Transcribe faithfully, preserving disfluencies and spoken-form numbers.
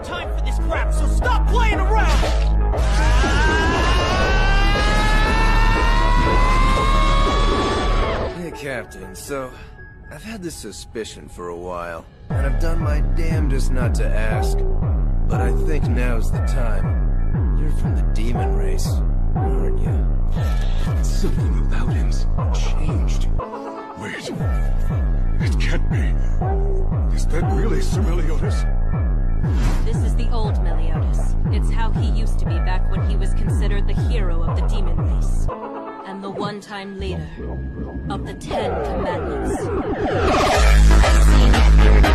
got time for this crap, so stop playing around! Hey, Captain, so... I've had this suspicion for a while, and I've done my damnedest not to ask. But I think now's the time. You're from the demon race, aren't you? Something about him's changed. Wait. It can't be. Is that really Sir Meliodas? This is the old Meliodas. It's how he used to be back when he was considered the hero of the demon race. And the one-time leader of the Ten Commandments.